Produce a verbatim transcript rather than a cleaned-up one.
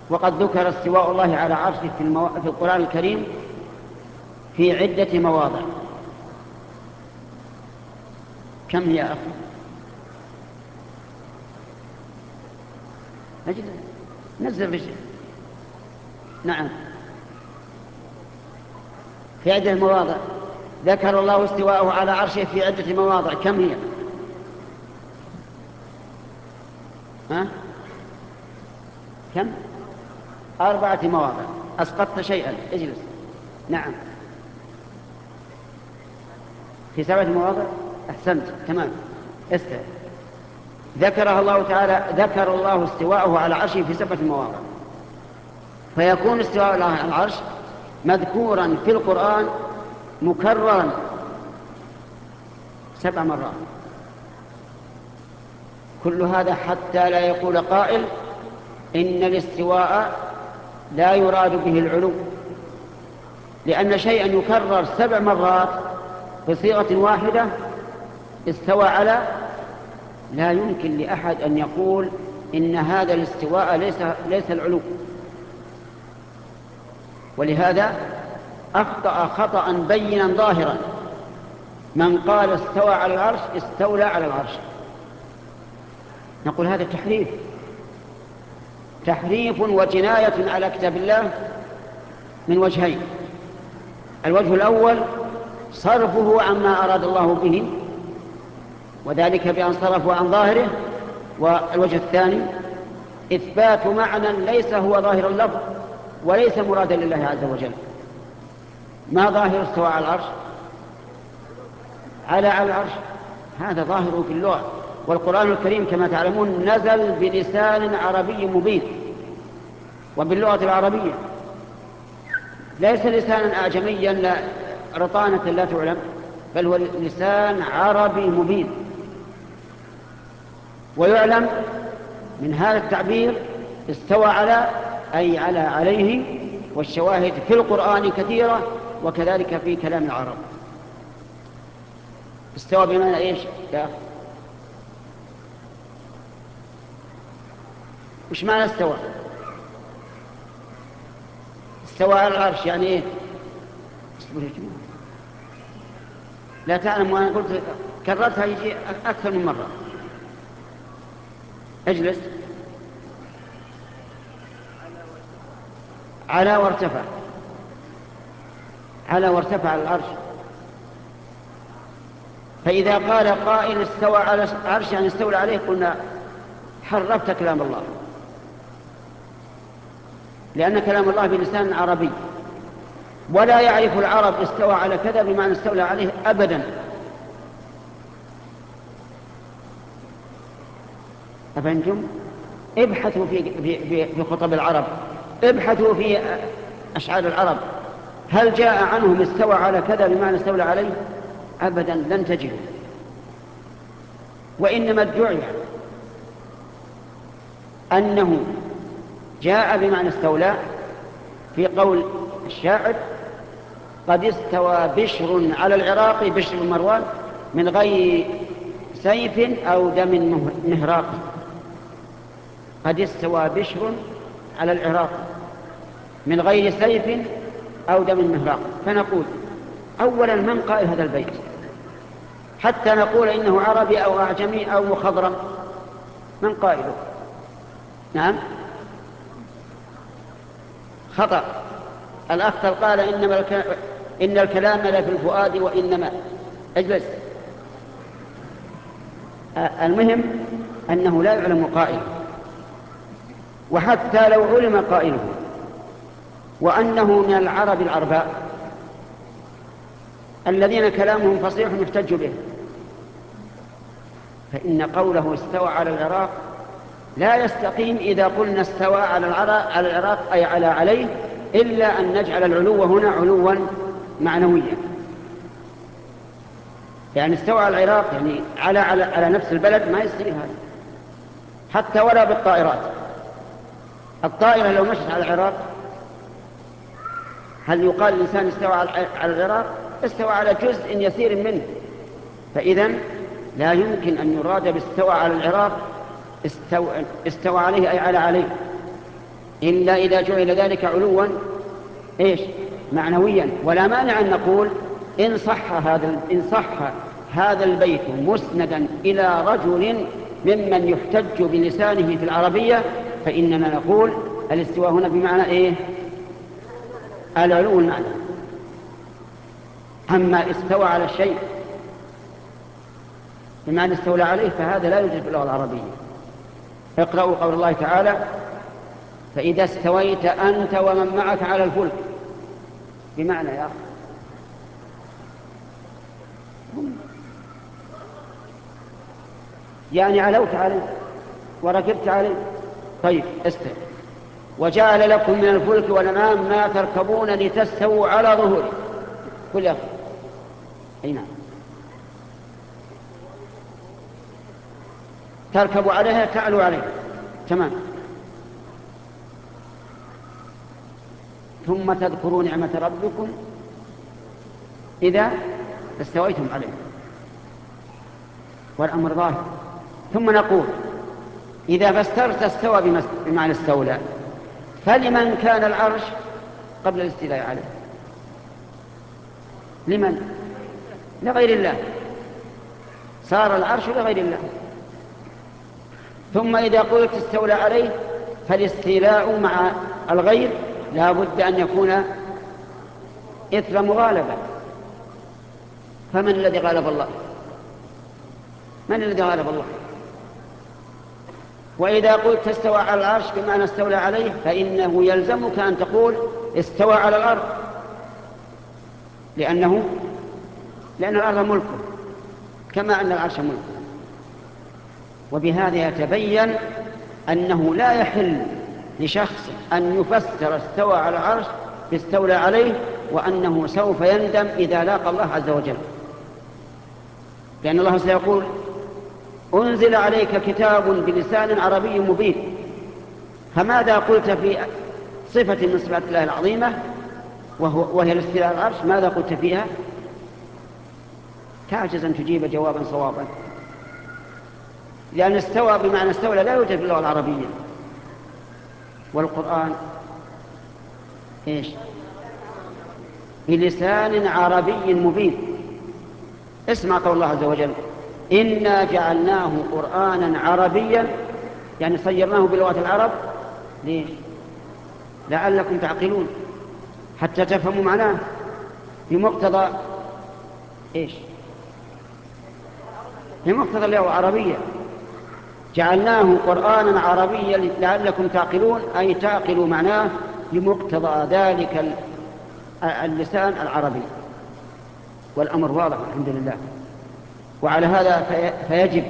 وقد ذكر استواء الله على عرشه في, المو... في القرآن الكريم في عدة مواضع. كم هي يا أخي؟ أجل نزل في شيء. نعم، في عدة مواضع ذكر الله استواءه على عرشه في عدة مواضع. كم هي؟ ها؟ كم؟ أربعة مواضع. أسقطت شيئا، اجلس. نعم، في سبعة مواضع. أحسنت، تمام، استوى. ذكرها الله تعالى، ذكر الله استواءه على عرشه في سبعة مواضع، فيكون استواء الله على العرش مذكورا في القرآن مكررا سبع مرات. كل هذا حتى لا يقول قائل إن الاستواء لا يراد به العلو، لأن شيئا يكرر سبع مرات بصيغة واحدة استوى على، لا يمكن لأحد أن يقول إن هذا الاستواء ليس, ليس العلو. ولهذا أخطأ خطأ بينا ظاهرا من قال استوى على العرش استولى على العرش. نقول هذا تحريف، تحريف وجناية على كتاب الله من وجهين. الوجه الأول صرفه عما أراد الله به، وذلك بأن صرفوا عن ظاهره. والوجه الثاني إثبات معنى ليس هو ظاهر اللفظ وليس مرادا لله عز وجل. ما ظاهر استوى على العرش؟ على على العرش، هذا ظاهره في اللغة. والقرآن الكريم كما تعلمون نزل بلسان عربي مبين وباللغة العربية، ليس لسانا أعجميا لا رطانة لا تعلم، بل هو لسان عربي مبين. ويعلم من هذا التعبير استوى على أي على عليه، والشواهد في القرآن كثيرة وكذلك في كلام العرب. استوى بمعنى ايش يا أخي؟ وش معنى استوى؟ استوى على العرش يعني ايه؟ لا تعلم، وانا قلت كررتها يجي اكثر من مرة. اجلس. على وارتفع، على وارتفع على العرش. فإذا قال قائل استوى على العرش يعني استولى عليه، قلنا حرفت كلام الله، لأن كلام الله بلسان عربي، ولا يعرف العرب استوى على كذا بمعنى استولى عليه أبدا. أفنتم؟ ابحثوا في, في, في خطب العرب، ابحثوا في أشعار العرب، هل جاء عنهم استوى على كذا بمعنى استولى عليه؟ أبدا لن تجدوا. وإنما ادعي أنه جاء بمعنى استولى في قول الشاعر: قد استوى بشر على العراق، بشر بن مروان، من غير سيف أو دم مهراق. قد استوى بشر على العراق من غير سيف أو دم مهراق. فنقول أولا من قائل هذا البيت حتى نقول إنه عربي أو أعجمي أو مخضرم؟ من قائله؟ نعم، خطأ. الأخطر قال إنما الك... إن الكلام لفي الفؤاد وإنما. اجلس. المهم أنه لا يعلم قائله، وحتى لو علم قائله وأنه من العرب العرباء الذين كلامهم فصيح يحتج به، فإن قوله استوى على العراق لا يستقيم إذا قلنا استوى على العراق أي على عليه، إلا أن نجعل العلو هنا علوا معنويا. يعني استوى على العراق يعني على, على, على نفس البلد، ما يستوي هذا حتى ولا بالطائرات. الطائرة لو مشت على العراق هل يقال الإنسان استوى على العراق؟ استوى على جزء يسير منه. فإذن لا يمكن أن يراد باستوى على العراق استوى, استوى عليه أي على عليه، إلا إذا جعل ذلك علوا إيش معنويا. ولا مانع أن نقول إن صح هذا إن صح هذا البيت مسندا إلى رجل ممن يحتج بلسانه في العربية فإننا نقول الاستواء هنا بمعنى إيه العلو المعنى. أما استوى على الشيء بمعنى استولى عليه فهذا لا يوجد في اللغة العربية. اقرأوا قول الله تعالى فإذا استويت أنت ومن معك على الفلك بمعنى يا أخي يعني علوت عليه وركبت عليه. طيب استوى وجعل لكم من الفلك والأنعام ما تركبون لتستووا على ظهوره كل أخي أي نعم تركبوا عليها تعلوا عليها تمام. ثم تذكروا نعمة ربكم إذا استويتم عليه والأمر ظاهر. ثم نقول إذا فسرت استوى بمعنى استولى فلمن كان العرش قبل الاستيلاء عليه؟ لمن؟ لغير الله، صار العرش لغير الله. ثم إذا قلت استولى عليه فالاستيلاء مع الغير لا بد أن يكون إثر مغالبة. فمن الذي غالب الله؟ من الذي غالب الله؟ وإذا قلت استوى على العرش بمعنى استولى عليه فإنه يلزمك أن تقول استوى على الأرض لأنه لأن الأرض ملكه كما أن العرش ملكه. وبهذا يتبين أنه لا يحل لشخص أن يفسر استوى على العرش باستولى عليه وأنه سوف يندم إذا لاقى الله عز وجل، لأن الله سيقول أنزل عليك كتاب بلسان عربي مبين. فماذا قلت في صفة من صفات الله العظيمة وهو وهي الاستيلاء على العرش؟ ماذا قلت فيها؟ تعجز أن تجيب جوابا صوابا، لأن استوى بمعنى استولى لا يوجد في اللغة العربية. والقرآن إيش؟ بلسان عربي مبين. اسمع قول الله عز وجل إنا جعلناه قرآنا عربيا يعني صيرناه بلغة العرب. ليش؟ لعلكم تعقلون حتى تفهموا معناه بمقتضى إيش؟ بمقتضى اللغة العربية. جعلناه قرآنا عربيا لعلكم تعقلون أي تعقلوا معناه بمقتضى ذلك اللسان العربي. والأمر واضح الحمد لله. وعلى هذا فيجب